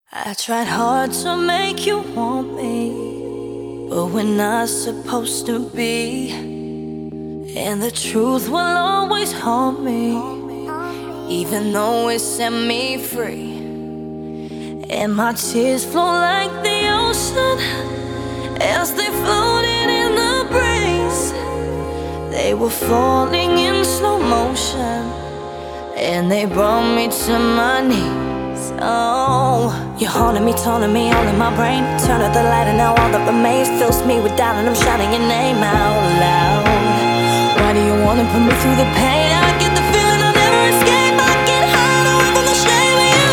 I tried hard to make you want me, but we're not supposed to be. And the truth will always haunt me, even though it set me free. And my tears flow like the ocean as they floated in the breeze. They were falling in slow motion, and they brought me to my knees. Oh, you're haunting me, taunting me, all in my brain. Turn out the light and now all that remains fills me with doubt, and I'm shouting your name out loud. Why do you wanna put me through the pain? I get the feeling I'll never escape. I get hide away from the shame of you.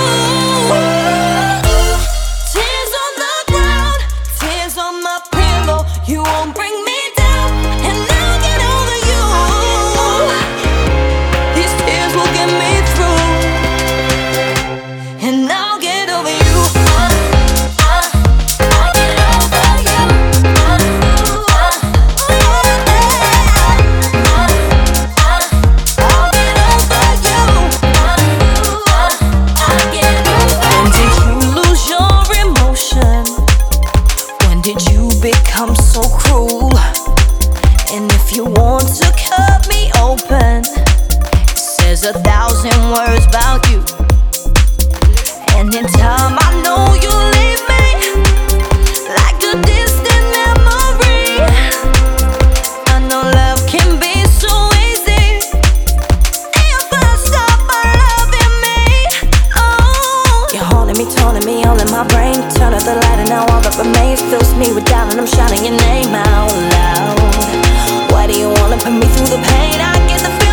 Tears on the ground, tears on my pillow. You won't bring me down, and I'll get over you. These tears will get me through, and I'll get over you. I'll get over you. I'll get over you. I'll get over you. When did you lose your emotion? When did you become so cruel? And if you want to cut me open, it says 1,000 words about you. And in time I know you'll leave me like a distant memory. I know love can be so easy if I stop loving me. Oh, you're haunting me, taunting me, all in my brain. Turn out the light and now all that remains fills me with doubt, and I'm shouting your name out loud. Why do you wanna put me through the pain? I get the feeling